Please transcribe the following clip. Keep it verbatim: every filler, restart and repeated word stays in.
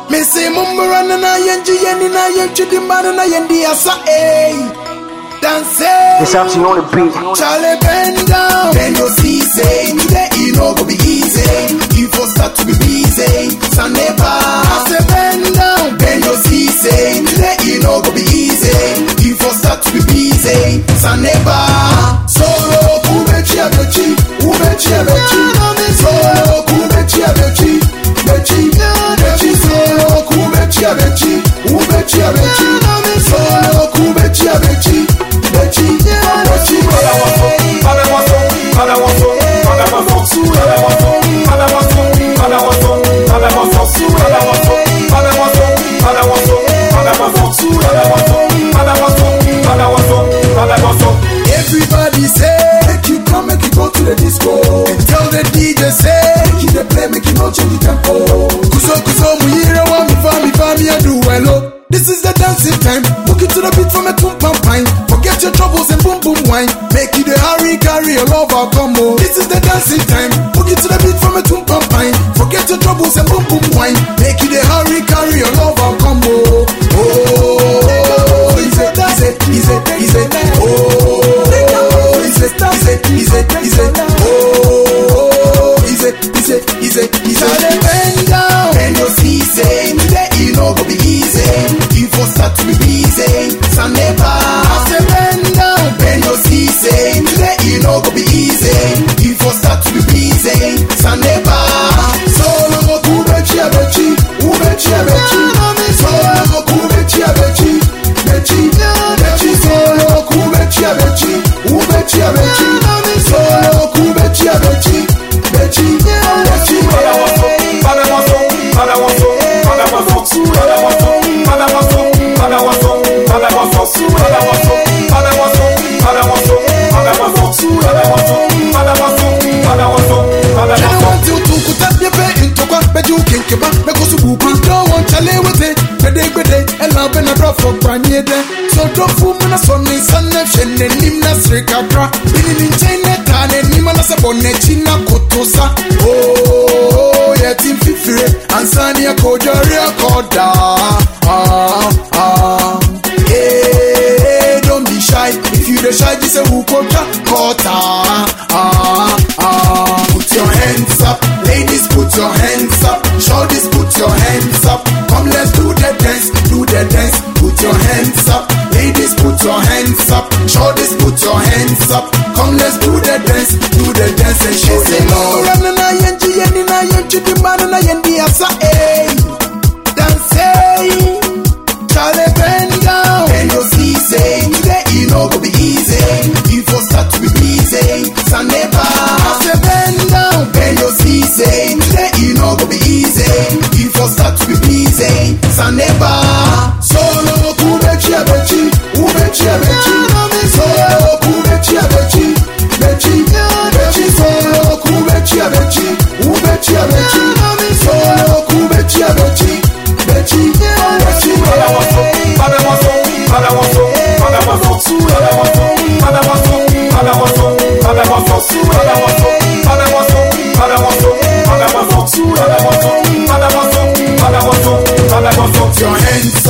Me say mumurana na yenji yeni na yenchi di mana na yendi asa eh. Dance. It's actually on the beat. Charlie bend down. Bend your C say today it no go be easy. You for start to be busy. Saneba. I say bend down. Bend your C say today it no go be easy. You for start to be busy. Saneba. Solo kubechi abechi. Ubechi abechi. Solo kubechi abechi. Bechi. Bechi solo kubechi abechi. Ubechi abechi. Solo kubechi abechi. Bechi. Bechi. Everybody say, make you come, make you go to the disco. And tell the D J say, make you the play, make you not change the tempo. Kuso kuso muhira wa mi fa mi fa mi adu hello. This is the dancing time. Book it to the beat from a tum pam pine. Forget your troubles and boom boom wine. Make you the hurry carry your love out come on. This is the dancing time. Book it to the beat from a tum pam pine. Forget your troubles and boom boom wine. Make you the hurry carry your love out come on. Oh, is it, is it, is it, is it, oh. Is it, is it, is it, is it, oh, is it, is it, is it, is it, bend down, bend your C say, today it no go be easy, you for start to be busy, Saneba, I say bend down, bend your C say, today it no go be easy, you for start to be busy, Saneba, solo kubechi abechi, ubechi abechi, solo kubechi abechi, bechi, bechi solo kubechi abechi, ubechi abechi, solo kubechi abechi, bechi, bechi. So don't fool me na sonne sanne shenne nimna srikatra bini nchene tane nimana sabone china kotosa oh yetim fifire ansani ya kojari akoda ah ah eh don't be shy if you the shy just say who kota kota ah ah put your hands up ladies put your hands up shoulders put your hands up come let's do the dance do the dance put your hands up ladies put your hands up shoulders put your hands up come let's do the dance do the dance and show the love run na yenji yeni na yenji di mana na yendi asa eh dance Charlie bend down and you see say today it no go be easy you for start to be busy Saneba I say bend down and you see say today it no go be easy you for start to be busy Saneba solo kubechi abechi ubechi abechi solo kubechi abechi bechi bechi solo kubechi abechi ubechi abechi solo kubechi abechi bechi bechi your hands